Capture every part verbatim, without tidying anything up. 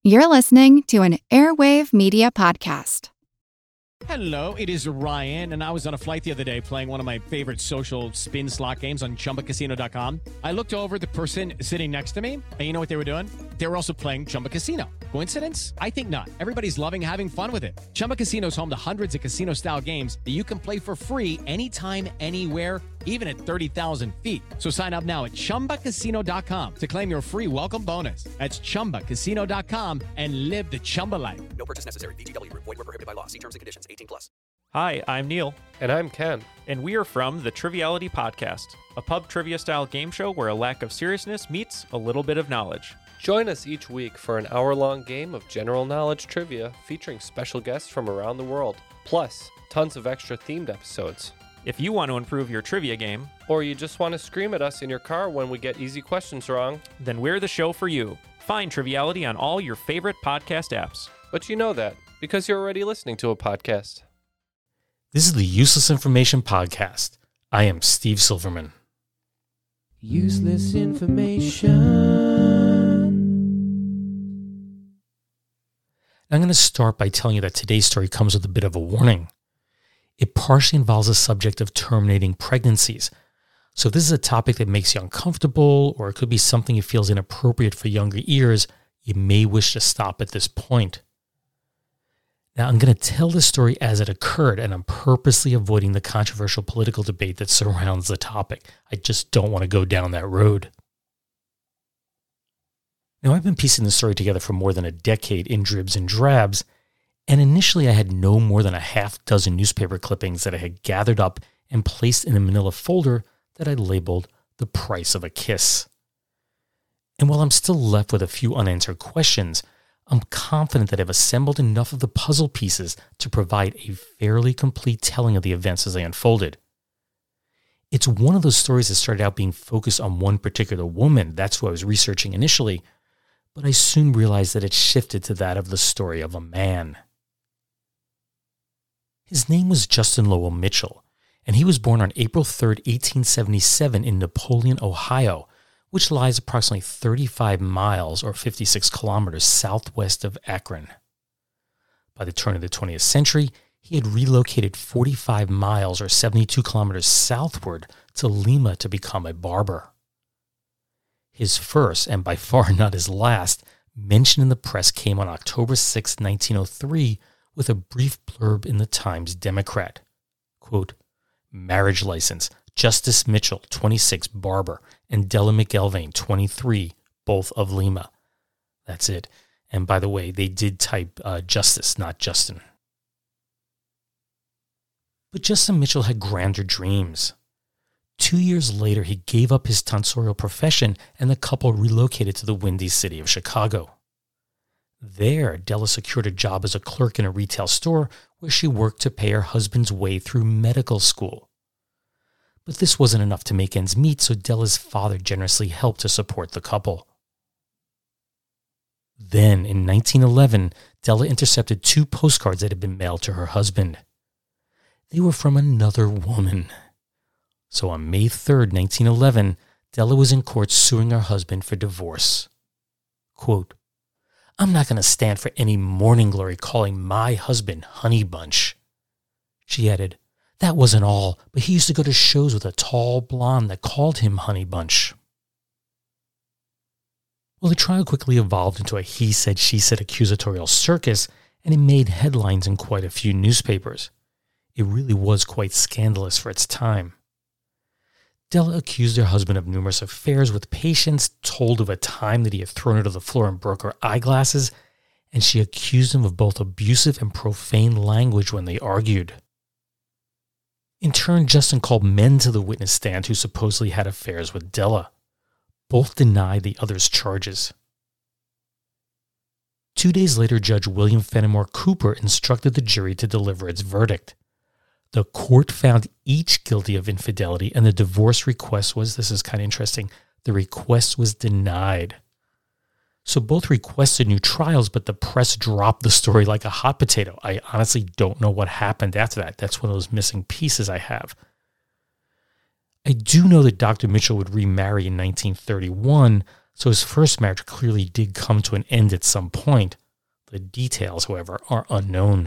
You're listening to an Airwave Media Podcast. Hello, it is Ryan, and I was on a flight the other day playing one of my favorite social spin slot games on Chumba Casino dot com. I looked over at the person sitting next to me, and you know what they were doing? They were also playing Chumba Casino. Coincidence? I think not. Everybody's loving having fun with it. Chumba Casino is home to hundreds of casino-style games that you can play for free anytime, anywhere, even at thirty thousand feet. So sign up now at Chumba Casino dot com to claim your free welcome bonus. That's Chumba Casino dot com and live the Chumba life. No purchase necessary. V G W. Void where prohibited by law. See terms and conditions. eighteen plus. Hi, I'm Neil. And I'm Ken. And we are from the Triviality Podcast, a pub trivia-style game show where a lack of seriousness meets a little bit of knowledge. Join us each week for an hour-long game of general knowledge trivia featuring special guests from around the world, plus tons of extra themed episodes. If you want to improve your trivia game, or you just want to scream at us in your car when we get easy questions wrong, then we're the show for you. Find Triviality on all your favorite podcast apps. But you know that, because you're already listening to a podcast. This is the Useless Information Podcast. I am Steve Silverman. Useless information. I'm going to start by telling you that today's story comes with a bit of a warning. It partially involves the subject of terminating pregnancies. So if this is a topic that makes you uncomfortable, or it could be something you feel is inappropriate for younger ears, you may wish to stop at this point. Now, I'm going to tell the story as it occurred, and I'm purposely avoiding the controversial political debate that surrounds the topic. I just don't want to go down that road. Now, I've been piecing the story together for more than a decade in dribs and drabs, and initially I had no more than a half dozen newspaper clippings that I had gathered up and placed in a manila folder that I labeled The Price of a Kiss. And while I'm still left with a few unanswered questions, I'm confident that I've assembled enough of the puzzle pieces to provide a fairly complete telling of the events as they unfolded. It's one of those stories that started out being focused on one particular woman. That's who I was researching initially, but I soon realized that it shifted to that of the story of a man. His name was Justin Lowell Mitchell, and he was born on April third, eighteen seventy-seven in Napoleon, Ohio, which lies approximately thirty-five miles or fifty-six kilometers southwest of Akron. By the turn of the twentieth century, he had relocated forty-five miles or seventy-two kilometers southward to Lima to become a barber. His first, and by far not his last, mention in the press came on October sixth, nineteen oh three, with a brief blurb in the Times Democrat. Quote, "Marriage license, Justice Mitchell, twenty-six, barber, and Della McElvain, twenty-three, both of Lima." That's it. And by the way, they did type uh, Justice, not Justin. But Justin Mitchell had grander dreams. Two years later, he gave up his tonsorial profession, and the couple relocated to the windy city of Chicago. There, Della secured a job as a clerk in a retail store where she worked to pay her husband's way through medical school. But this wasn't enough to make ends meet, so Della's father generously helped to support the couple. Then, in nineteen eleven, Della intercepted two postcards that had been mailed to her husband. They were from another woman. So on May third, nineteen eleven, Della was in court suing her husband for divorce. Quote, "I'm not going to stand for any morning glory calling my husband Honey Bunch." She added, "That wasn't all, but he used to go to shows with a tall blonde that called him Honey Bunch." Well, the trial quickly evolved into a he said, she said accusatorial circus, and it made headlines in quite a few newspapers. It really was quite scandalous for its time. Della accused her husband of numerous affairs with patients, told of a time that he had thrown her to the floor and broke her eyeglasses, and she accused him of both abusive and profane language when they argued. In turn, Justin called men to the witness stand who supposedly had affairs with Della. Both denied the other's charges. Two days later, Judge William Fenimore Cooper instructed the jury to deliver its verdict. The court found each guilty of infidelity, and the divorce request was, this is kind of interesting, the request was denied. So both requested new trials, but the press dropped the story like a hot potato. I honestly don't know what happened after that. That's one of those missing pieces I have. I do know that Doctor Mitchell would remarry in nineteen thirty-one, so his first marriage clearly did come to an end at some point. The details, however, are unknown.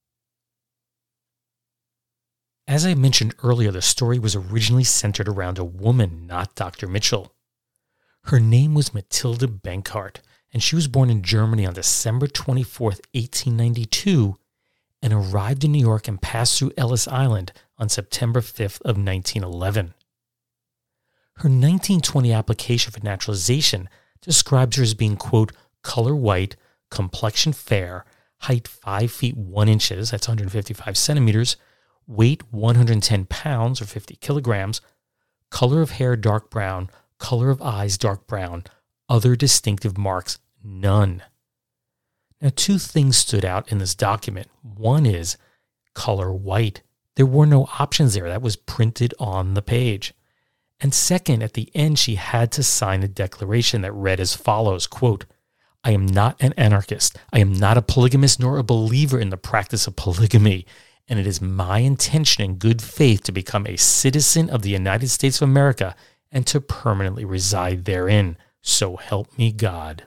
As I mentioned earlier, the story was originally centered around a woman, not Doctor Mitchell. Her name was Matilda Benckart, and she was born in Germany on December twenty-fourth, eighteen ninety-two, and arrived in New York and passed through Ellis Island on September fifth of nineteen eleven. Her nineteen twenty application for naturalization describes her as being, quote, color white, complexion fair, height five feet one inches, that's one hundred fifty-five centimeters, weight one hundred ten pounds or fifty kilograms, color of hair dark brown, color of eyes dark brown, other distinctive marks none. Now, two things stood out in this document. One is color white. There were no options there. That was printed on the page. And second, at the end, she had to sign a declaration that read as follows, quote, I am not an anarchist. I am not a polygamist nor a believer in the practice of polygamy. And it is my intention in good faith to become a citizen of the United States of America and to permanently reside therein. So help me God.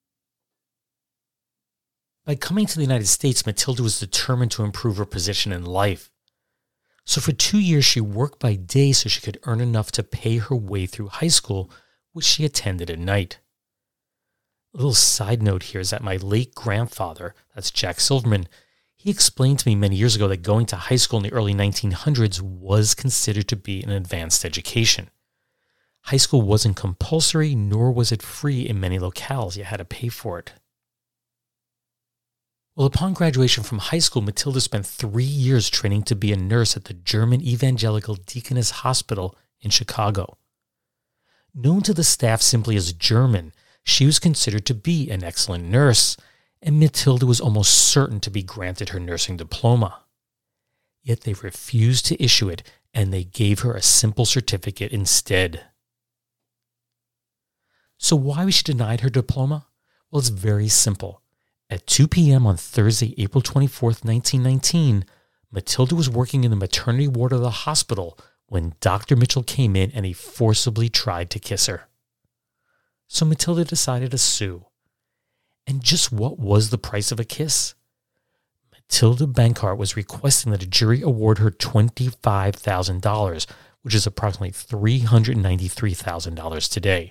By coming to the United States, Matilda was determined to improve her position in life. So for two years, she worked by day so she could earn enough to pay her way through high school, which she attended at night. A little side note here is that my late grandfather, that's Jack Silverman, he explained to me many years ago that going to high school in the early nineteen hundreds was considered to be an advanced education. High school wasn't compulsory, nor was it free in many locales. You had to pay for it. Well, upon graduation from high school, Matilda spent three years training to be a nurse at the German Evangelical Deaconess Hospital in Chicago. Known to the staff simply as German, she was considered to be an excellent nurse, and Matilda was almost certain to be granted her nursing diploma. Yet they refused to issue it, and they gave her a simple certificate instead. So why was she denied her diploma? Well, it's very simple. At two p.m. on Thursday, April twenty-fourth, nineteen nineteen, Matilda was working in the maternity ward of the hospital when Doctor Mitchell came in and he forcibly tried to kiss her. So Matilda decided to sue. And just what was the price of a kiss? Matilda Benckart was requesting that a jury award her twenty-five thousand dollars, which is approximately three hundred ninety-three thousand dollars today.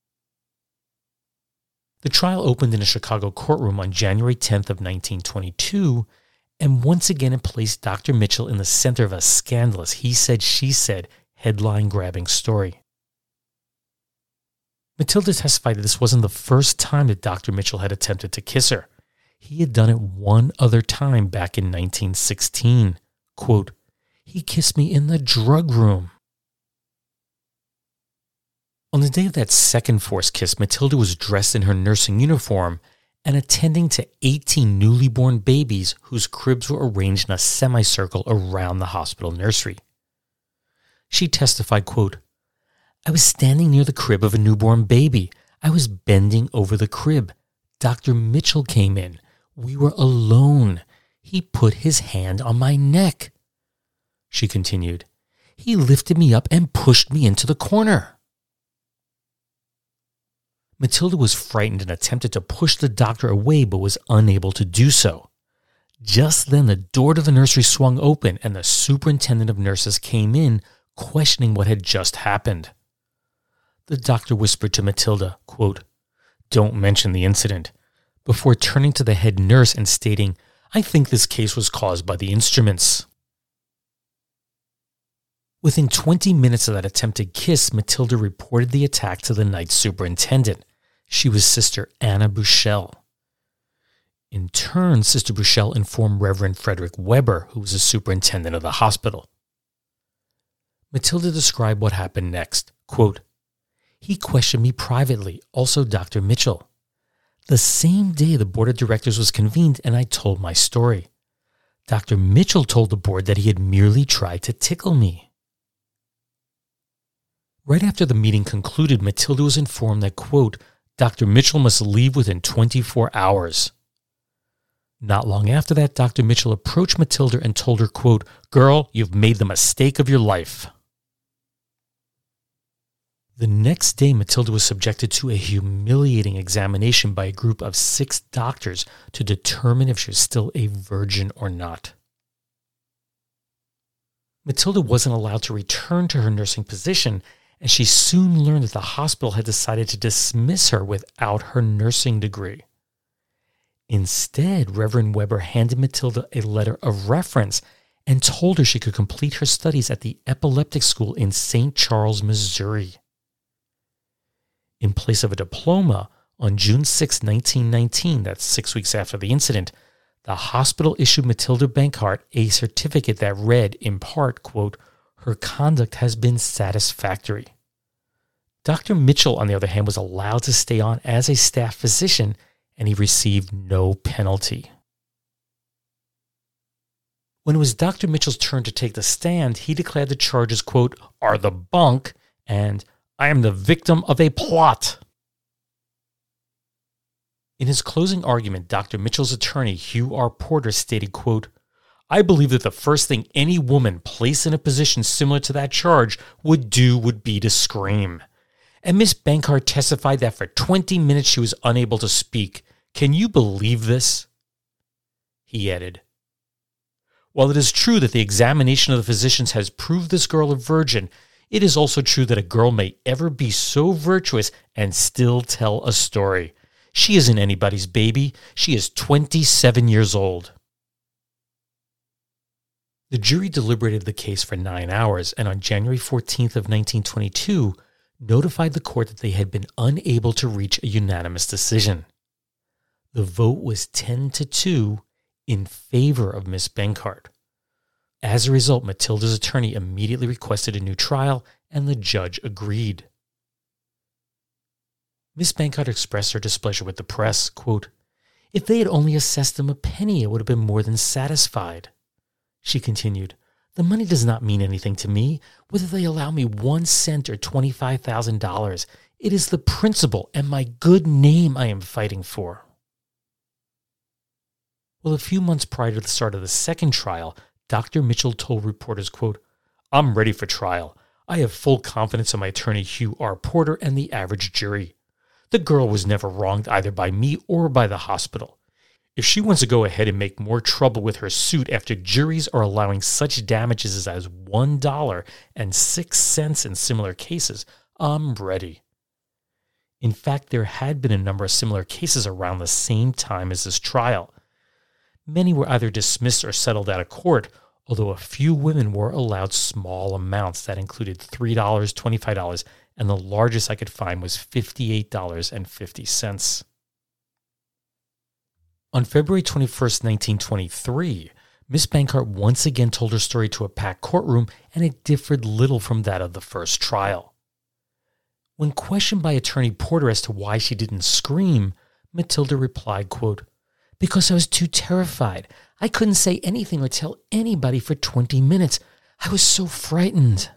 The trial opened in a Chicago courtroom on January tenth of nineteen twenty-two, and once again it placed Doctor Mitchell in the center of a scandalous he-said-she-said headline-grabbing story. Matilda testified that this wasn't the first time that Doctor Mitchell had attempted to kiss her. He had done it one other time back in nineteen sixteen. Quote, he kissed me in the drug room. On the day of that second forced kiss, Matilda was dressed in her nursing uniform and attending to eighteen newly born babies whose cribs were arranged in a semicircle around the hospital nursery. She testified, quote, I was standing near the crib of a newborn baby. I was bending over the crib. Doctor Mitchell came in. We were alone. He put his hand on my neck. She continued, he lifted me up and pushed me into the corner. Matilda was frightened and attempted to push the doctor away but was unable to do so. Just then the door to the nursery swung open and the superintendent of nurses came in, questioning what had just happened. The doctor whispered to Matilda, quote, don't mention the incident, before turning to the head nurse and stating, I think this case was caused by the instruments. Within twenty minutes of that attempted kiss, Matilda reported the attack to the night superintendent. She was Sister Anna Bushell. In turn, Sister Bushell informed Reverend Frederick Weber, who was the superintendent of the hospital. Matilda described what happened next. Quote, he questioned me privately, also Doctor Mitchell. The same day the board of directors was convened and I told my story. Doctor Mitchell told the board that he had merely tried to tickle me. Right after the meeting concluded, Matilda was informed that, quote, Doctor Mitchell must leave within twenty-four hours. Not long after that, Doctor Mitchell approached Matilda and told her, quote, girl, you've made the mistake of your life. The next day, Matilda was subjected to a humiliating examination by a group of six doctors to determine if she was still a virgin or not. Matilda wasn't allowed to return to her nursing position, and she soon learned that the hospital had decided to dismiss her without her nursing degree. Instead, Reverend Weber handed Matilda a letter of reference and told her she could complete her studies at the epileptic school in Saint Charles, Missouri. In place of a diploma, on June sixth, nineteen nineteen, that's six weeks after the incident, the hospital issued Matilda Bankart a certificate that read, in part, quote, "Her conduct has been satisfactory." Doctor Mitchell, on the other hand, was allowed to stay on as a staff physician, and he received no penalty. When it was Doctor Mitchell's turn to take the stand, he declared the charges, quote, "are the bunk," and "I am the victim of a plot." In his closing argument, Doctor Mitchell's attorney, Hugh R. Porter, stated, quote, "I believe that the first thing any woman placed in a position similar to that charge would do would be to scream. And Miss Bankart testified that for twenty minutes she was unable to speak. Can you believe this?" He added, "While it is true that the examination of the physicians has proved this girl a virgin, it is also true that a girl may ever be so virtuous and still tell a story. She isn't anybody's baby. She is twenty-seven years old." The jury deliberated the case for nine hours and on January fourteenth of nineteen twenty-two notified the court that they had been unable to reach a unanimous decision. The vote was ten to two in favor of Miss Bankart. As a result, Matilda's attorney immediately requested a new trial, and the judge agreed. Miss Bankart expressed her displeasure with the press, quote, "If they had only assessed them a penny, I would have been more than satisfied." She continued, "The money does not mean anything to me, whether they allow me one cent or twenty-five thousand dollars. It is the principle and my good name I am fighting for." Well, a few months prior to the start of the second trial, Doctor Mitchell told reporters, quote, "I'm ready for trial. I have full confidence in my attorney Hugh R. Porter and the average jury. The girl was never wronged either by me or by the hospital. If she wants to go ahead and make more trouble with her suit after juries are allowing such damages as one dollar and six cents in similar cases, I'm ready." In fact, there had been a number of similar cases around the same time as this trial. Many were either dismissed or settled out of court, although a few women were allowed small amounts that included three dollars, twenty-five dollars, and the largest I could find was fifty-eight dollars and fifty cents. On February twenty-first, nineteen twenty-three, Miss Bankart once again told her story to a packed courtroom, and it differed little from that of the first trial. When questioned by attorney Porter as to why she didn't scream, Matilda replied, quote, "Because I was too terrified. I couldn't say anything or tell anybody for twenty minutes. I was so frightened."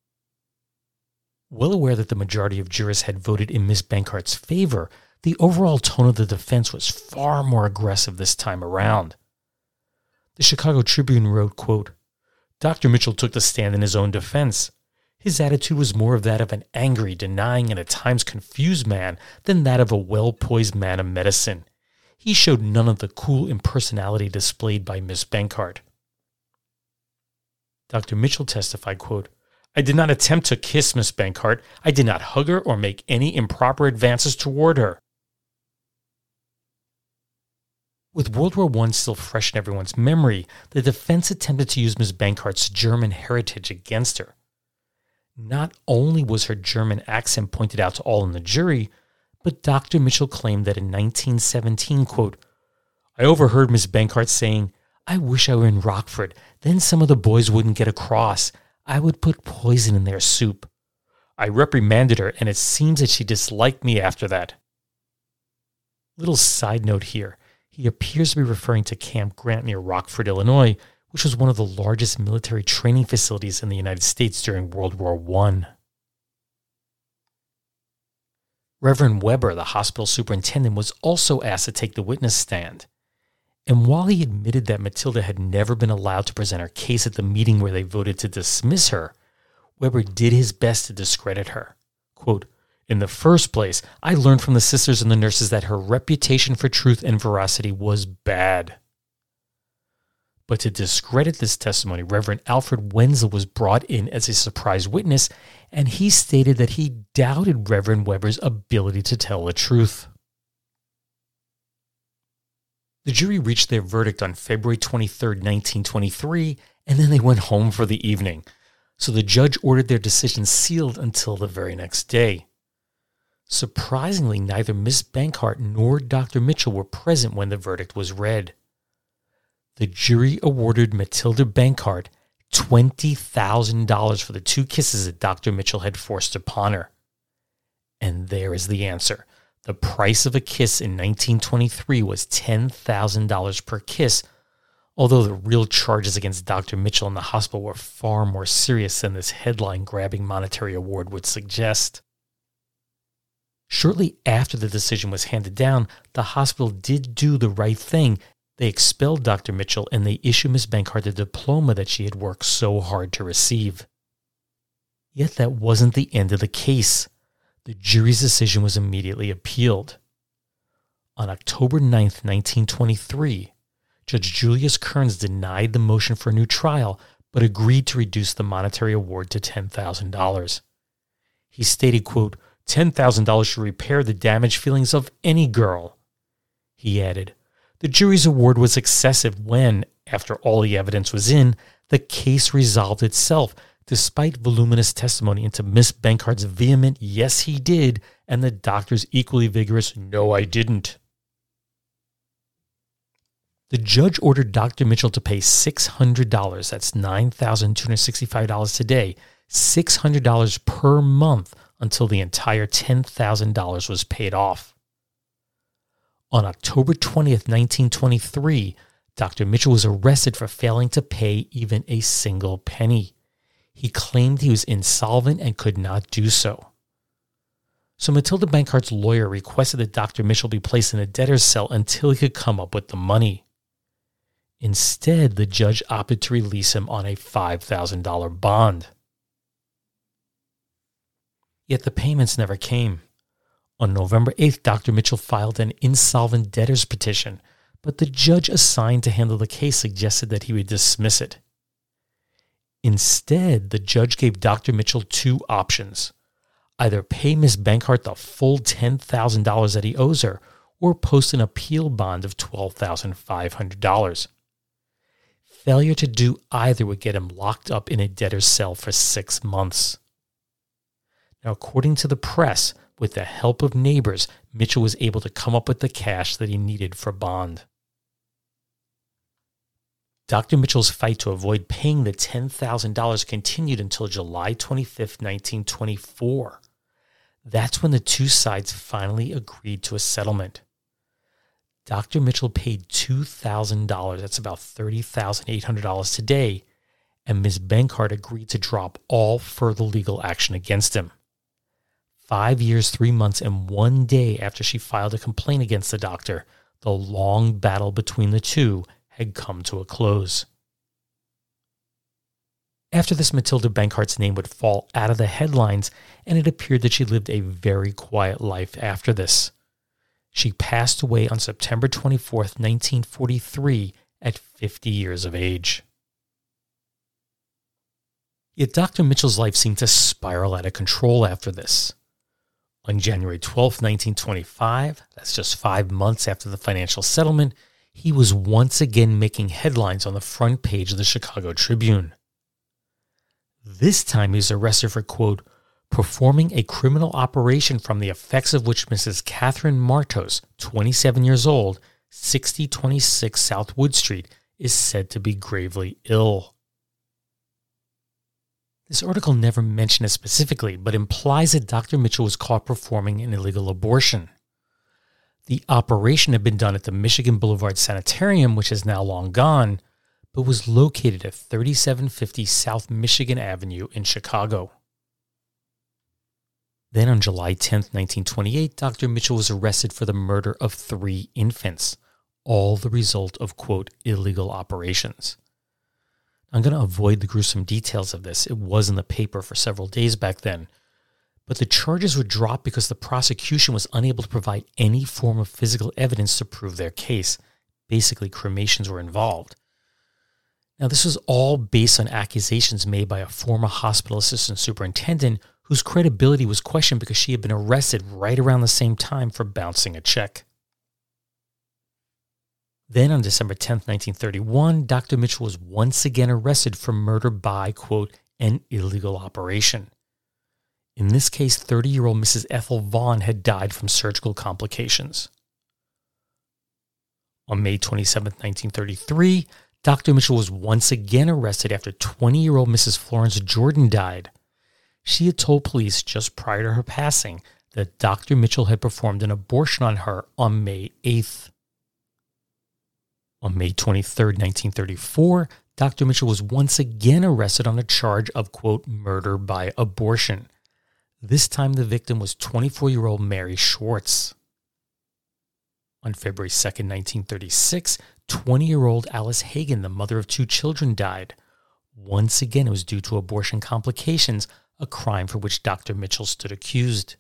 Well aware that the majority of jurists had voted in Miss Bankart's favor, the overall tone of the defense was far more aggressive this time around. The Chicago Tribune wrote, quote, "Doctor Mitchell took the stand in his own defense. His attitude was more of that of an angry, denying, and at times confused man than that of a well-poised man of medicine. He showed none of the cool impersonality displayed by Miss Bankart." Doctor Mitchell testified, quote, "I did not attempt to kiss Miss Bankart. I did not hug her or make any improper advances toward her." With World War One still fresh in everyone's memory, the defense attempted to use Miss Bankart's German heritage against her. Not only was her German accent pointed out to all in the jury, but Doctor Mitchell claimed that in nineteen seventeen, quote, "I overheard Miss Bankart saying, 'I wish I were in Rockford, then some of the boys wouldn't get across. I would put poison in their soup. I reprimanded her, and it seems that she disliked me after that.'" Little side note here, he appears to be referring to Camp Grant near Rockford, Illinois, which was one of the largest military training facilities in the United States during World War One. Reverend Weber, the hospital superintendent, was also asked to take the witness stand. And while he admitted that Matilda had never been allowed to present her case at the meeting where they voted to dismiss her, Weber did his best to discredit her. Quote, "In the first place, I learned from the sisters and the nurses that her reputation for truth and veracity was bad." But to discredit this testimony, Reverend Alfred Wenzel was brought in as a surprise witness, and he stated that he doubted Reverend Weber's ability to tell the truth. The jury reached their verdict on February twenty-third, nineteen twenty-three, and then they went home for the evening. So the judge ordered their decision sealed until the very next day. Surprisingly, neither Miss Bankhart nor Doctor Mitchell were present when the verdict was read. The jury awarded Matilda Bankhart twenty thousand dollars for the two kisses that Doctor Mitchell had forced upon her. And there is the answer. The price of a kiss in nineteen twenty-three was ten thousand dollars per kiss, although the real charges against Doctor Mitchell in the hospital were far more serious than this headline-grabbing monetary award would suggest. Shortly after the decision was handed down, the hospital did do the right thing. They expelled Doctor Mitchell and they issued Miss Bankhart the diploma that she had worked so hard to receive. Yet that wasn't the end of the case. The jury's decision was immediately appealed. On October ninth, nineteen twenty-three, Judge Julius Kearns denied the motion for a new trial, but agreed to reduce the monetary award to ten thousand dollars. He stated, quote, ten thousand dollars should repair the damaged feelings of any girl. He added, the jury's award was excessive when, after all the evidence was in, the case resolved itself, despite voluminous testimony into Miss Bankhart's vehement yes he did and the doctor's equally vigorous no I didn't. The judge ordered Doctor Mitchell to pay six hundred dollars, that's nine thousand two hundred sixty-five dollars today, six hundred dollars per month until the entire ten thousand dollars was paid off. On October twentieth, nineteen twenty-three, Doctor Mitchell was arrested for failing to pay even a single penny. He claimed he was insolvent and could not do so. So Matilda Bankhart's lawyer requested that Doctor Mitchell be placed in a debtor's cell until he could come up with the money. Instead, the judge opted to release him on a five thousand dollars bond. Yet the payments never came. On November eighth, Doctor Mitchell filed an insolvent debtor's petition, but the judge assigned to handle the case suggested that he would dismiss it. Instead, the judge gave Doctor Mitchell two options. Either pay Miss Bankhart the full ten thousand dollars that he owes her, or post an appeal bond of twelve thousand five hundred dollars. Failure to do either would get him locked up in a debtor's cell for six months. Now, according to the press, with the help of neighbors, Mitchell was able to come up with the cash that he needed for bond. Doctor Mitchell's fight to avoid paying the ten thousand dollars continued until July twenty-fifth, nineteen twenty-four. That's when the two sides finally agreed to a settlement. Doctor Mitchell paid two thousand dollars, that's about thirty thousand eight hundred dollars today, and Miz Bankhart agreed to drop all further legal action against him. Five years, three months, and one day after she filed a complaint against the doctor, the long battle between the two had come to a close. After this, Matilda Bankhart's name would fall out of the headlines, and it appeared that she lived a very quiet life after this. She passed away on September twenty-fourth, nineteen forty-three, at fifty years of age. Yet Doctor Mitchell's life seemed to spiral out of control after this. On January twelfth, nineteen twenty-five, that's just five months after the financial settlement, he was once again making headlines on the front page of the Chicago Tribune. This time he was arrested for, quote, performing a criminal operation from the effects of which Missus Catherine Martos, twenty-seven years old, sixty twenty-six South Wood Street, is said to be gravely ill. This article never mentioned it specifically, but implies that Doctor Mitchell was caught performing an illegal abortion. The operation had been done at the Michigan Boulevard Sanitarium, which is now long gone, but was located at thirty-seven fifty South Michigan Avenue in Chicago. Then on July tenth, nineteen twenty-eight, Doctor Mitchell was arrested for the murder of three infants, all the result of, quote, illegal operations. I'm going to avoid the gruesome details of this. It was in the paper for several days back then. but the charges were dropped because the prosecution was unable to provide any form of physical evidence to prove their case. Basically, cremations were involved. Now, this was all based on accusations made by a former hospital assistant superintendent whose credibility was questioned because she had been arrested right around the same time for bouncing a check. Then on December tenth, nineteen thirty-one, Doctor Mitchell was once again arrested for murder by, quote, an illegal operation. In this case, thirty-year-old Missus Ethel Vaughn had died from surgical complications. On May twenty-seventh, nineteen thirty-three, Doctor Mitchell was once again arrested after twenty-year-old Missus Florence Jordan died. She had told police just prior to her passing that Doctor Mitchell had performed an abortion on her on May eighth. On May twenty-third, nineteen thirty-four, Doctor Mitchell was once again arrested on a charge of, quote, murder by abortion. This time the victim was twenty-four-year-old Mary Schwartz. On February second, nineteen thirty-six, twenty-year-old Alice Hagen, the mother of two children, died. Once again, it was due to abortion complications, a crime for which Doctor Mitchell stood accused.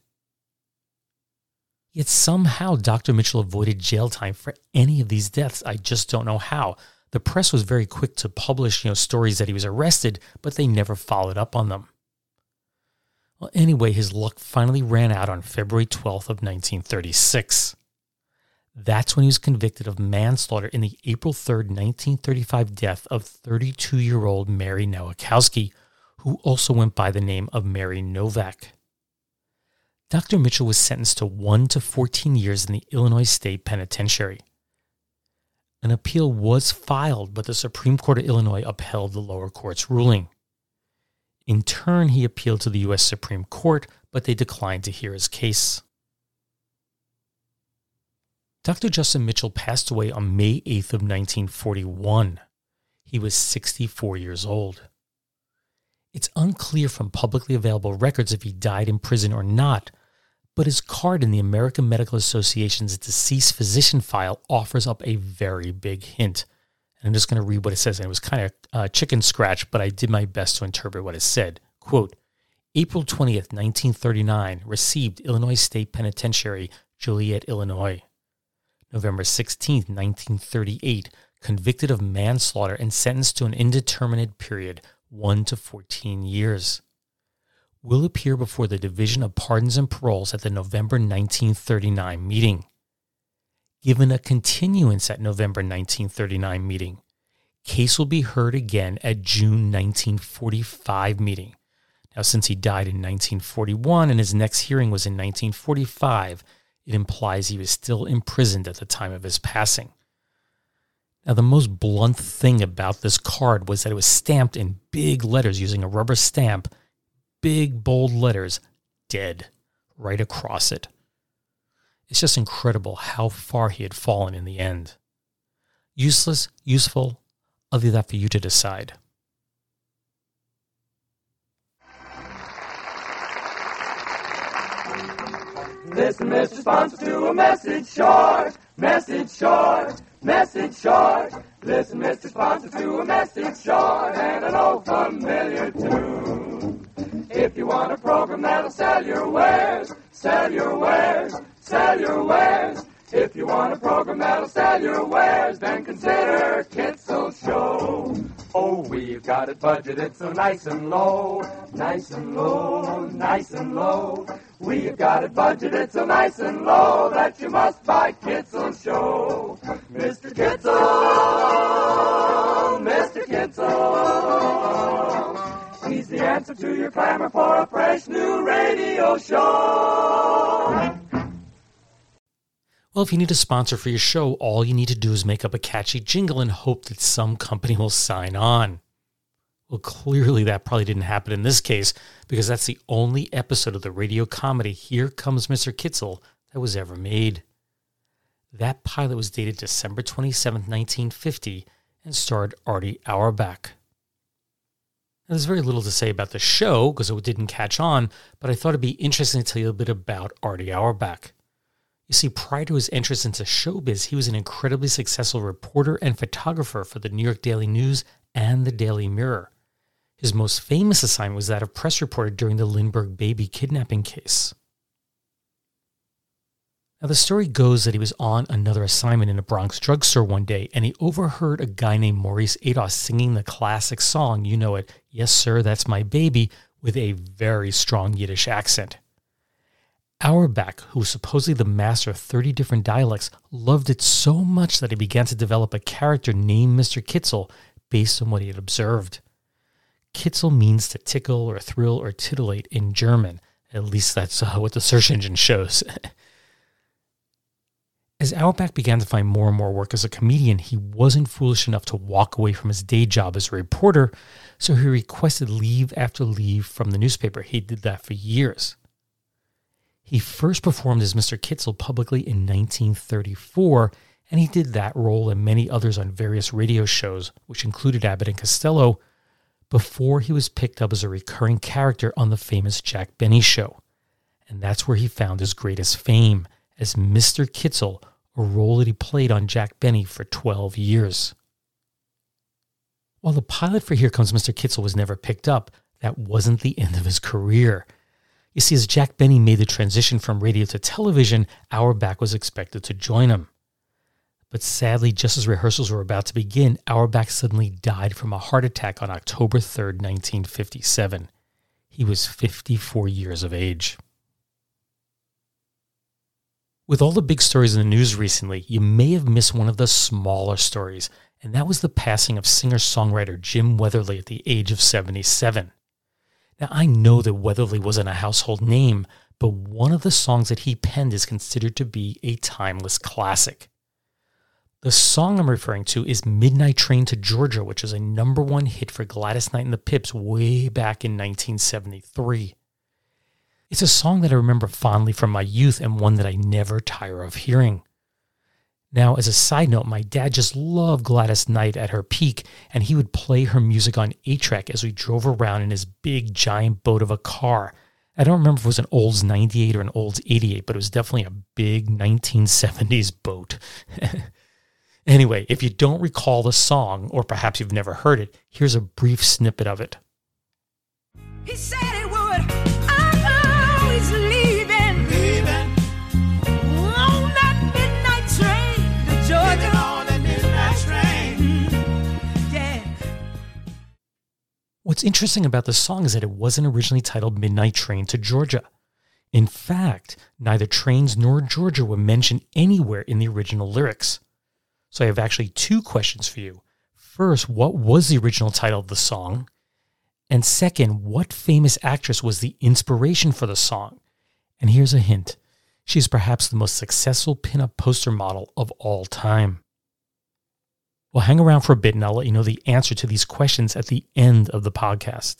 Yet somehow Doctor Mitchell avoided jail time for any of these deaths. I just don't know how. The press was very quick to publish, you know, stories that he was arrested, but they never followed up on them. Well, anyway, his luck finally ran out on February twelfth of nineteen thirty-six. That's when he was convicted of manslaughter in the April third, nineteen thirty-five death of thirty-two-year-old Mary Nowakowski, who also went by the name of Mary Novak. Doctor Mitchell was sentenced to one to fourteen years in the Illinois State Penitentiary. An appeal was filed, but the Supreme Court of Illinois upheld the lower court's ruling. In turn, he appealed to the U S Supreme Court, but they declined to hear his case. Doctor Justin Mitchell passed away on May eighth of nineteen forty-one. He was sixty-four years old. It's unclear from publicly available records if he died in prison or not, but his card in the American Medical Association's deceased physician file offers up a very big hint. And I'm just going to read what it says. And it was kind of uh, chicken scratch, but I did my best to interpret what it said. Quote, April twentieth, nineteen thirty-nine, received Illinois State Penitentiary, Joliet, Illinois. November sixteenth, nineteen thirty-eight, convicted of manslaughter and sentenced to an indeterminate period, one to fourteen years. Will appear before the Division of Pardons and Paroles at the November nineteen thirty-nine meeting. Given a continuance at November nineteen thirty-nine meeting. Case will be heard again at June nineteen forty-five meeting. Now, since he died in nineteen forty-one and his next hearing was in nineteen forty-five, it implies he was still imprisoned at the time of his passing. Now, the most blunt thing about this card was that it was stamped in big letters using a rubber stamp, big, bold letters, dead, right across it. It's just incredible how far he had fallen in the end. Useless, useful, I'll leave that for you to decide. Listen, Mister Sponsor, to a message short, message short, message short. Listen, Mister Sponsor, to a message short and an old familiar tune. If you want a program that'll sell your wares, sell your wares, sell your wares. If you want a program that'll sell your wares, then consider Kitzel Show. Oh, we've got it budgeted so nice and low, nice and low, nice and low. We've got it budgeted so nice and low that you must buy Kitzel Show. Mister Kitzel, Mister Kitzel, he's the answer to your clamor for a fresh new radio show. Well, if you need a sponsor for your show, all you need to do is make up a catchy jingle and hope that some company will sign on. Well, clearly that probably didn't happen in this case, because that's the only episode of the radio comedy Here Comes Mister Kitzel that was ever made. That pilot was dated December twenty-seventh, nineteen fifty, and starred Artie Auerbach. Now, there's very little to say about the show, because it didn't catch on, but I thought it'd be interesting to tell you a bit about Artie Auerbach. You see, prior to his entrance into showbiz, he was an incredibly successful reporter and photographer for the New York Daily News and the Daily Mirror. His most famous assignment was that of press reporter during the Lindbergh baby kidnapping case. Now, the story goes that he was on another assignment in a Bronx drugstore one day, and he overheard a guy named Maurice Ados singing the classic song, you know it, "Yes, Sir, That's My Baby," with a very strong Yiddish accent. Auerbach, who was supposedly the master of thirty different dialects, loved it so much that he began to develop a character named Mister Kitzel based on what he had observed. Kitzel means to tickle or thrill or titillate in German. At least that's uh, what the search engine shows. As Auerbach began to find more and more work as a comedian, he wasn't foolish enough to walk away from his day job as a reporter, so he requested leave after leave from the newspaper. He did that for years. He first performed as Mister Kitzel publicly in nineteen thirty-four, and he did that role and many others on various radio shows, which included Abbott and Costello, before he was picked up as a recurring character on the famous Jack Benny Show. And that's where he found his greatest fame, as Mister Kitzel, a role that he played on Jack Benny for twelve years. While the pilot for Here Comes Mister Kitzel was never picked up, that wasn't the end of his career. You see, as Jack Benny made the transition from radio to television, Auerbach was expected to join him. But sadly, just as rehearsals were about to begin, Auerbach suddenly died from a heart attack on October third, nineteen fifty-seven. He was fifty-four years of age. With all the big stories in the news recently, you may have missed one of the smaller stories, and that was the passing of singer-songwriter Jim Weatherly at the age of seventy-seven. Now, I know that Weatherly wasn't a household name, but one of the songs that he penned is considered to be a timeless classic. The song I'm referring to is Midnight Train to Georgia, which is a number one hit for Gladys Knight and the Pips way back in nineteen seventy-three. It's a song that I remember fondly from my youth and one that I never tire of hearing. Now, as a side note, my dad just loved Gladys Knight at her peak, and he would play her music on eight track as we drove around in his big giant boat of a car. I don't remember if it was an Olds ninety-eight or an Olds eighty-eight, but it was definitely a big nineteen seventies boat. Anyway, if you don't recall the song, or perhaps you've never heard it, here's a brief snippet of it. He said it would. I'm always leaving, leaving on that midnight train to Georgia. On that midnight train, mm, yeah. What's interesting about the song is that it wasn't originally titled Midnight Train to Georgia. In fact, neither trains nor Georgia were mentioned anywhere in the original lyrics. So I have actually two questions for you. First, what was the original title of the song? And second, what famous actress was the inspiration for the song? And here's a hint. She is perhaps the most successful pinup poster model of all time. Well, hang around for a bit and I'll let you know the answer to these questions at the end of the podcast.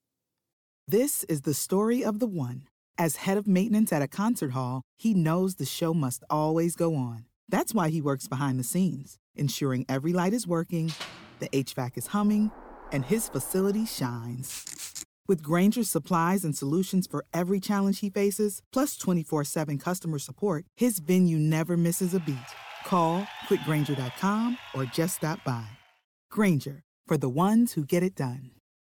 This is the story of the one. As head of maintenance at a concert hall, he knows the show must always go on. That's why he works behind the scenes, ensuring every light is working, the H V A C is humming, and his facility shines. With Grainger's supplies and solutions for every challenge he faces, plus twenty-four seven customer support, his venue never misses a beat. Call quick grainger dot com or just stop by. Grainger, for the ones who get it done.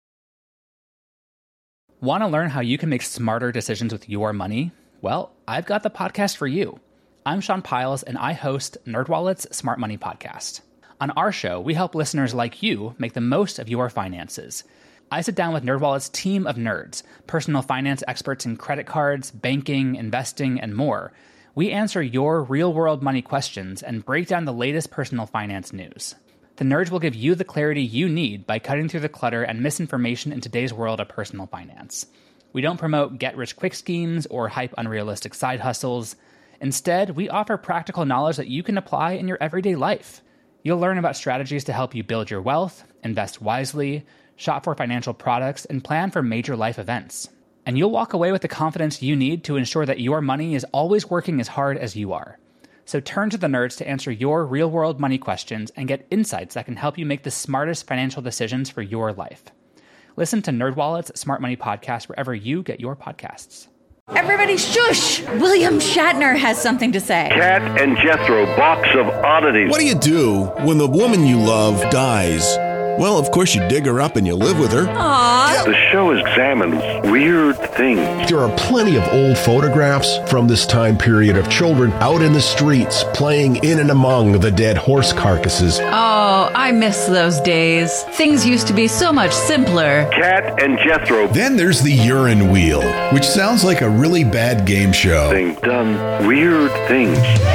Want to learn how you can make smarter decisions with your money? Well, I've got the podcast for you. I'm Sean Piles, and I host NerdWallet's Smart Money Podcast. On our show, we help listeners like you make the most of your finances. I sit down with NerdWallet's team of nerds, personal finance experts in credit cards, banking, investing, and more. We answer your real-world money questions and break down the latest personal finance news. The nerds will give you the clarity you need by cutting through the clutter and misinformation in today's world of personal finance. We don't promote get-rich-quick schemes or hype unrealistic side hustles. Instead, we offer practical knowledge that you can apply in your everyday life. You'll learn about strategies to help you build your wealth, invest wisely, shop for financial products, and plan for major life events. And you'll walk away with the confidence you need to ensure that your money is always working as hard as you are. So turn to the nerds to answer your real-world money questions and get insights that can help you make the smartest financial decisions for your life. Listen to NerdWallet's Smart Money Podcast wherever you get your podcasts. Everybody shush! William Shatner has something to say. Cat and Jethro, box of oddities. What do you do when the woman you love dies? Well, of course you dig her up and you live with her. Aww. The show examines weird things. There are plenty of old photographs from this time period of children out in the streets playing in and among the dead horse carcasses. Oh, I miss those days. Things used to be so much simpler. Cat and Jethro. Then there's the urine wheel, which sounds like a really bad game show. Thing done weird things.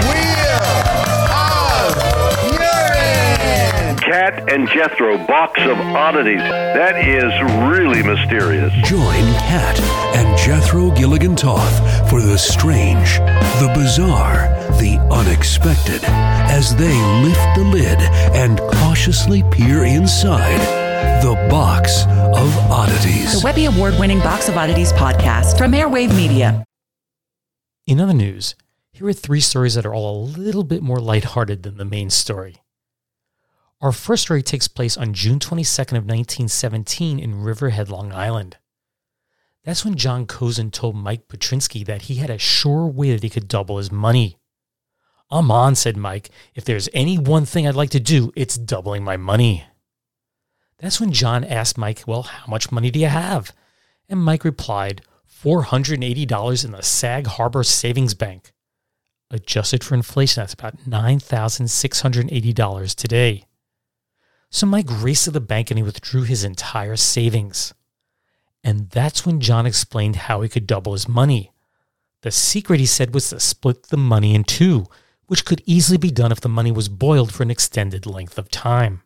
Cat and Jethro, Box of Oddities. That is really mysterious. Join Cat and Jethro Gilligan Toth for the strange, the bizarre, the unexpected as they lift the lid and cautiously peer inside the Box of Oddities. The Webby Award-winning Box of Oddities podcast from Airwave Media. In other news, here are three stories that are all a little bit more lighthearted than the main story. Our first story takes place on June twenty-second of nineteen seventeen in Riverhead, Long Island. That's when John Cozen told Mike Petrinsky that he had a sure way that he could double his money. "I'm on," said Mike. "If there's any one thing I'd like to do, it's doubling my money." That's when John asked Mike, "Well, how much money do you have?" And Mike replied, four hundred eighty dollars in the Sag Harbor Savings Bank. Adjusted for inflation, that's about nine thousand six hundred eighty dollars today. So Mike raced to the bank and he withdrew his entire savings. And that's when John explained how he could double his money. The secret, he said, was to split the money in two, which could easily be done if the money was boiled for an extended length of time.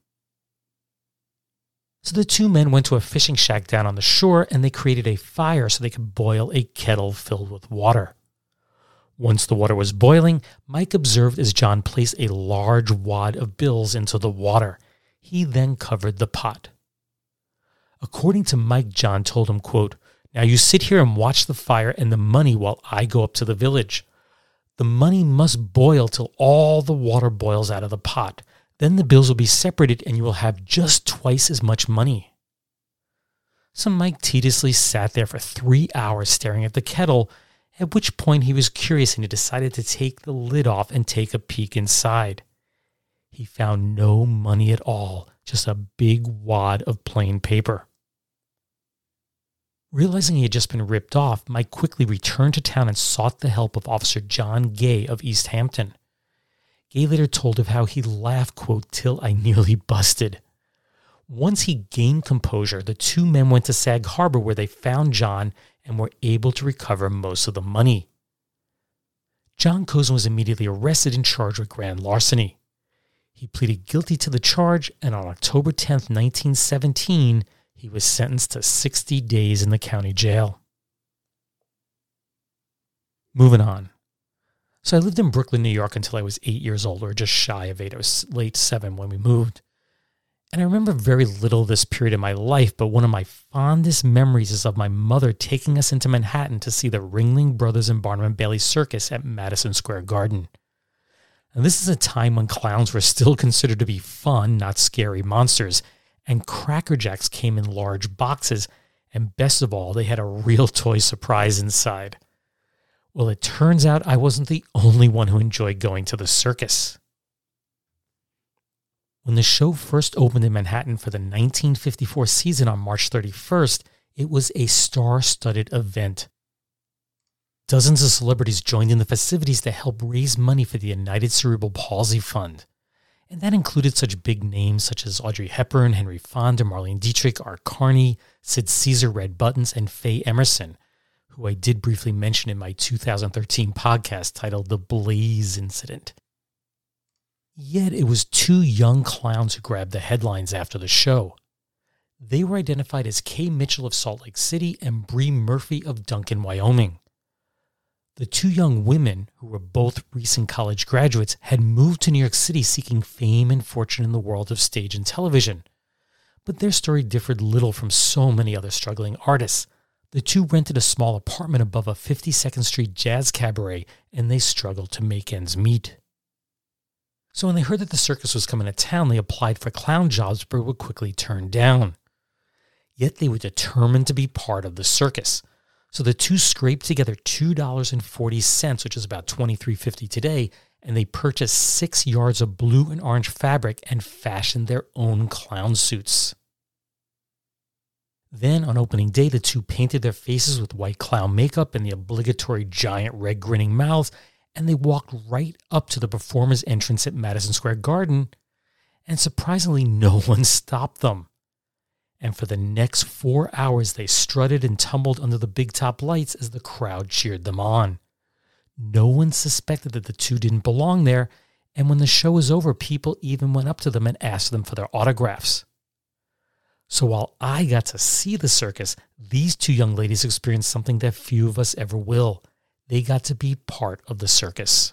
So the two men went to a fishing shack down on the shore and they created a fire so they could boil a kettle filled with water. Once the water was boiling, Mike observed as John placed a large wad of bills into the water. He then covered the pot. According to Mike, John told him, quote, "Now you sit here and watch the fire and the money while I go up to the village. The money must boil till all the water boils out of the pot. Then the bills will be separated and you will have just twice as much money." So Mike tediously sat there for three hours staring at the kettle, at which point he was curious and he decided to take the lid off and take a peek inside. He found no money at all, just a big wad of plain paper. Realizing he had just been ripped off, Mike quickly returned to town and sought the help of Officer John Gay of East Hampton. Gay later told of how he laughed, quote, "till I nearly busted." Once he gained composure, the two men went to Sag Harbor where they found John and were able to recover most of the money. John Cozen was immediately arrested and charged with grand larceny. He pleaded guilty to the charge, and on October tenth, nineteen seventeen, he was sentenced to sixty days in the county jail. Moving on. So I lived in Brooklyn, New York until I was eight years old, or just shy of eight. I was late seven when we moved. And I remember very little of this period of my life, but one of my fondest memories is of my mother taking us into Manhattan to see the Ringling Brothers and Barnum and Bailey Circus at Madison Square Garden. And this is a time when clowns were still considered to be fun, not scary monsters, and Cracker Jacks came in large boxes, and best of all, they had a real toy surprise inside. Well, it turns out I wasn't the only one who enjoyed going to the circus. When the show first opened in Manhattan for the nineteen fifty-four season on March thirty-first, it was a star-studded event. Dozens of celebrities joined in the festivities to help raise money for the United Cerebral Palsy Fund. And that included such big names such as Audrey Hepburn, Henry Fonda, Marlene Dietrich, Art Carney, Sid Caesar, Red Buttons, and Faye Emerson, who I did briefly mention in my two thousand thirteen podcast titled The Blaze Incident. Yet it was two young clowns who grabbed the headlines after the show. They were identified as Kay Mitchell of Salt Lake City and Bree Murphy of Duncan, Wyoming. The two young women, who were both recent college graduates, had moved to New York City seeking fame and fortune in the world of stage and television. But their story differed little from so many other struggling artists. The two rented a small apartment above a fifty-second Street jazz cabaret, and they struggled to make ends meet. So when they heard that the circus was coming to town, they applied for clown jobs but were quickly turned down. Yet they were determined to be part of the circus. So the two scraped together two dollars and forty cents, which is about twenty-three dollars and fifty cents today, and they purchased six yards of blue and orange fabric and fashioned their own clown suits. Then, on opening day, the two painted their faces with white clown makeup and the obligatory giant red grinning mouths, and they walked right up to the performers' entrance at Madison Square Garden, and surprisingly, no one stopped them. And for the next four hours, they strutted and tumbled under the big top lights as the crowd cheered them on. No one suspected that the two didn't belong there, and when the show was over, people even went up to them and asked them for their autographs. So while I got to see the circus, these two young ladies experienced something that few of us ever will. They got to be part of the circus.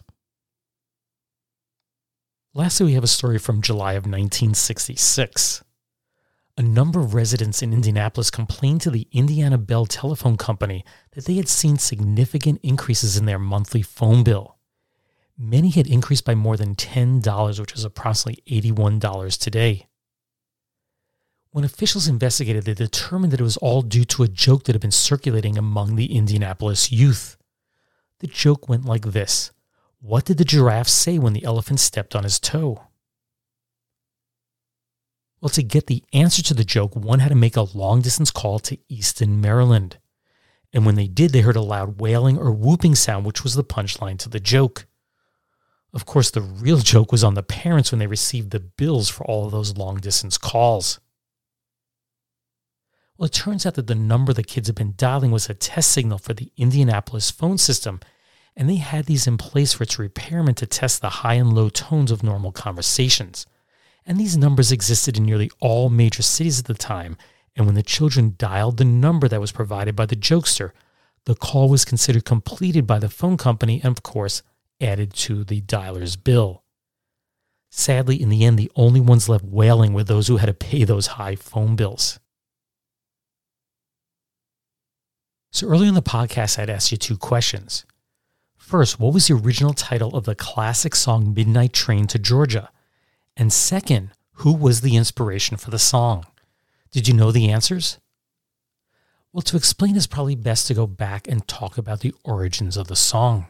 Lastly, we have a story from July of nineteen sixty-six. A number of residents in Indianapolis complained to the Indiana Bell Telephone Company that they had seen significant increases in their monthly phone bill. Many had increased by more than ten dollars, which is approximately eighty-one dollars today. When officials investigated, they determined that it was all due to a joke that had been circulating among the Indianapolis youth. The joke went like this: what did the giraffe say when the elephant stepped on his toe? Well, to get the answer to the joke, one had to make a long-distance call to Easton, Maryland. And when they did, they heard a loud wailing or whooping sound, which was the punchline to the joke. Of course, the real joke was on the parents when they received the bills for all of those long-distance calls. Well, it turns out that the number the kids had been dialing was a test signal for the Indianapolis phone system, and they had these in place for its repairman to test the high and low tones of normal conversations. And these numbers existed in nearly all major cities at the time, and when the children dialed the number that was provided by the jokester, the call was considered completed by the phone company and, of course, added to the dialer's bill. Sadly, in the end, the only ones left wailing were those who had to pay those high phone bills. So earlier in the podcast, I'd asked you two questions. First, what was the original title of the classic song Midnight Train to Georgia? And second, who was the inspiration for the song? Did you know the answers? Well, to explain, it's probably best to go back and talk about the origins of the song.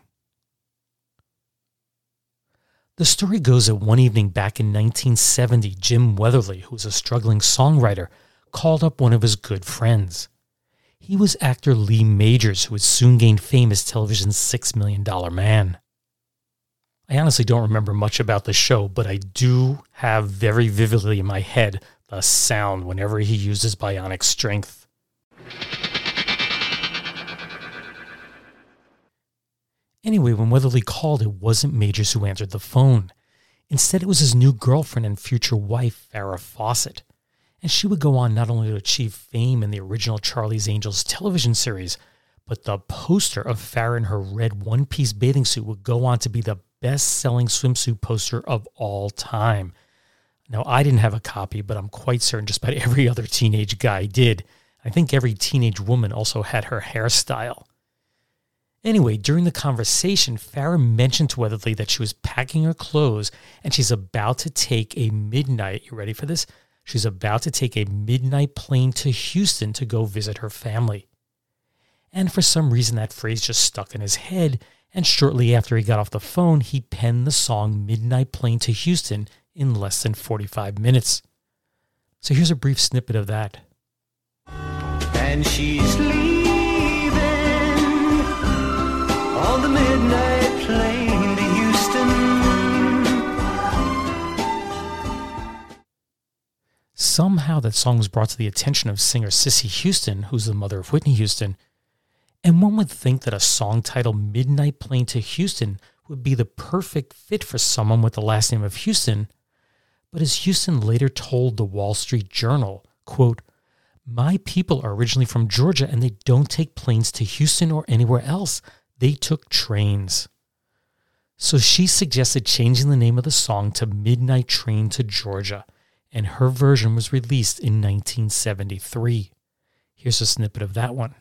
The story goes that one evening back in nineteen seventy, Jim Weatherly, who was a struggling songwriter, called up one of his good friends. He was actor Lee Majors, who would soon gain fame as television's Six Million Dollar Man. I honestly don't remember much about the show, but I do have very vividly in my head the sound whenever he used his bionic strength. Anyway, when Weatherly called, it wasn't Majors who answered the phone. Instead, it was his new girlfriend and future wife, Farrah Fawcett. And she would go on not only to achieve fame in the original Charlie's Angels television series, but the poster of Farrah in her red one-piece bathing suit would go on to be the best-selling swimsuit poster of all time. Now, I didn't have a copy, but I'm quite certain just about every other teenage guy did. I think every teenage woman also had her hairstyle. Anyway, during the conversation, Farrah mentioned to Weatherly that she was packing her clothes and she's about to take a midnight, you ready for this? She's about to take a midnight plane to Houston to go visit her family. And for some reason, that phrase just stuck in his head, and shortly after he got off the phone, he penned the song Midnight Plane to Houston in less than forty-five minutes. So here's a brief snippet of that. And she's leaving on the midnight plane to Houston. Somehow that song was brought to the attention of singer Cissy Houston, who's the mother of Whitney Houston, and one would think that a song titled Midnight Plane to Houston would be the perfect fit for someone with the last name of Houston. But as Houston later told the Wall Street Journal, quote, "My people are originally from Georgia and they don't take planes to Houston or anywhere else. They took trains." So she suggested changing the name of the song to Midnight Train to Georgia, and her version was released in nineteen seventy-three. Here's a snippet of that one.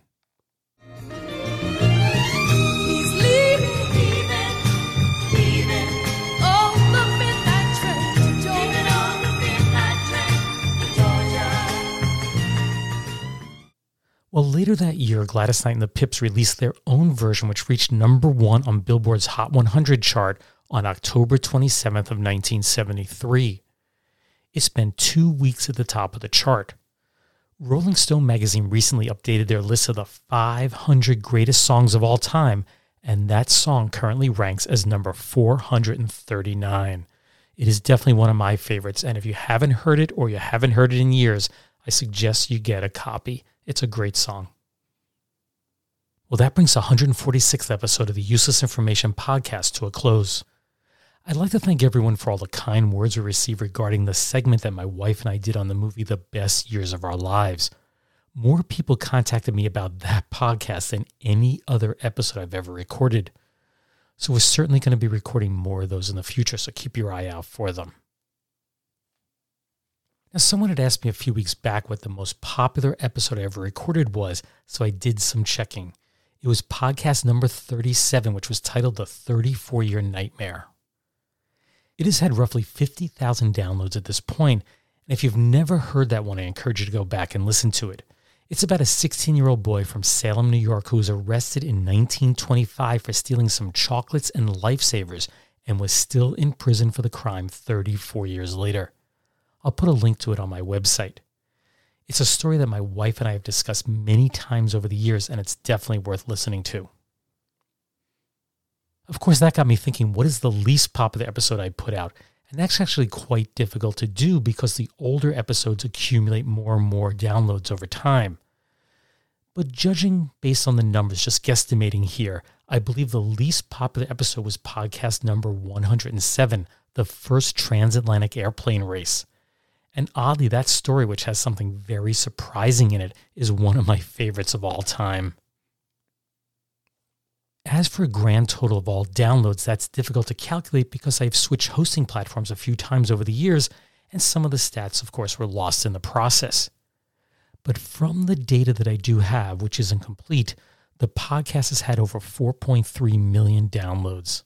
Well, later that year, Gladys Knight and the Pips released their own version, which reached number one on Billboard's Hot one hundred chart on October twenty-seventh of nineteen seventy-three. It spent two weeks at the top of the chart. Rolling Stone magazine recently updated their list of the five hundred greatest songs of all time, and that song currently ranks as number four hundred thirty-nine. It is definitely one of my favorites, and if you haven't heard it or you haven't heard it in years, I suggest you get a copy. It's a great song. Well, that brings the one hundred forty-sixth episode of the Useless Information Podcast to a close. I'd like to thank everyone for all the kind words we received regarding the segment that my wife and I did on the movie The Best Years of Our Lives. More people contacted me about that podcast than any other episode I've ever recorded. So we're certainly going to be recording more of those in the future, so keep your eye out for them. Now, someone had asked me a few weeks back what the most popular episode I ever recorded was, so I did some checking. It was podcast number thirty-seven, which was titled The thirty-four-Year Nightmare. It has had roughly fifty thousand downloads at this point, and if you've never heard that one, I encourage you to go back and listen to it. It's about a sixteen-year-old boy from Salem, New York, who was arrested in nineteen twenty-five for stealing some chocolates and lifesavers and was still in prison for the crime thirty-four years later. I'll put a link to it on my website. It's a story that my wife and I have discussed many times over the years, and it's definitely worth listening to. Of course, that got me thinking, what is the least popular episode I put out? And that's actually quite difficult to do because the older episodes accumulate more and more downloads over time. But judging based on the numbers, just guesstimating here, I believe the least popular episode was podcast number one hundred seven, the first transatlantic airplane race. And oddly, that story, which has something very surprising in it, is one of my favorites of all time. As for a grand total of all downloads, that's difficult to calculate because I've switched hosting platforms a few times over the years, and some of the stats, of course, were lost in the process. But from the data that I do have, which is incomplete, the podcast has had over four point three million downloads.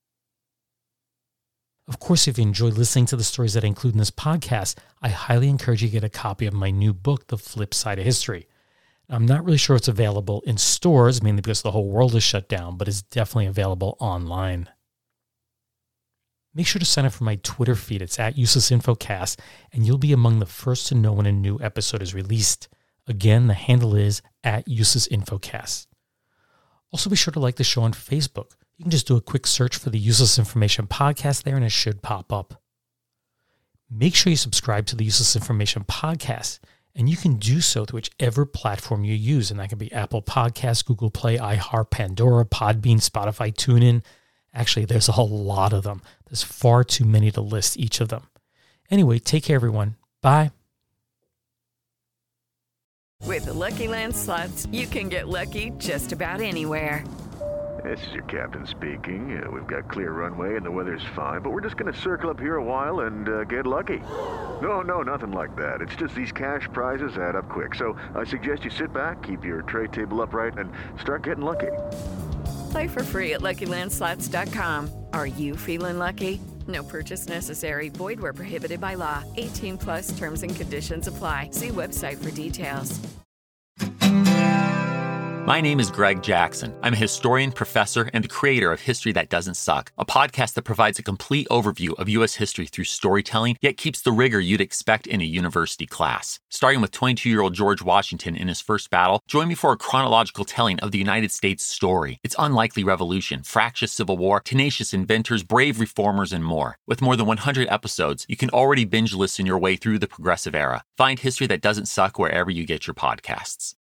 Of course, if you enjoy listening to the stories that I include in this podcast, I highly encourage you to get a copy of my new book, The Flip Side of History. I'm not really sure it's available in stores, mainly because the whole world is shut down, but it's definitely available online. Make sure to sign up for my Twitter feed. It's at UselessInfoCast, and you'll be among the first to know when a new episode is released. Again, the handle is at UselessInfoCast. Also, be sure to like the show on Facebook. You can just do a quick search for the Useless Information Podcast there, and it should pop up. Make sure you subscribe to the Useless Information Podcast, and you can do so through whichever platform you use, and that can be Apple Podcasts, Google Play, iHeart, Pandora, Podbean, Spotify, TuneIn. Actually, there's a whole lot of them. There's far too many to list each of them. Anyway, take care, everyone. Bye. With the Lucky Land Slots, you can get lucky just about anywhere. This is your captain speaking. Uh, we've got clear runway and the weather's fine, but we're just going to circle up here a while and uh, get lucky. No, no, nothing like that. It's just these cash prizes add up quick. So I suggest you sit back, keep your tray table upright, and start getting lucky. Play for free at Lucky Land Slots dot com. Are you feeling lucky? No purchase necessary. Void where prohibited by law. eighteen plus terms and conditions apply. See website for details. My name is Greg Jackson. I'm a historian, professor, and the creator of History That Doesn't Suck, a podcast that provides a complete overview of U S history through storytelling, yet keeps the rigor you'd expect in a university class. Starting with twenty-two-year-old George Washington in his first battle, join me for a chronological telling of the United States story, its unlikely revolution, fractious civil war, tenacious inventors, brave reformers, and more. With more than one hundred episodes, you can already binge listen your way through the progressive era. Find History That Doesn't Suck wherever you get your podcasts.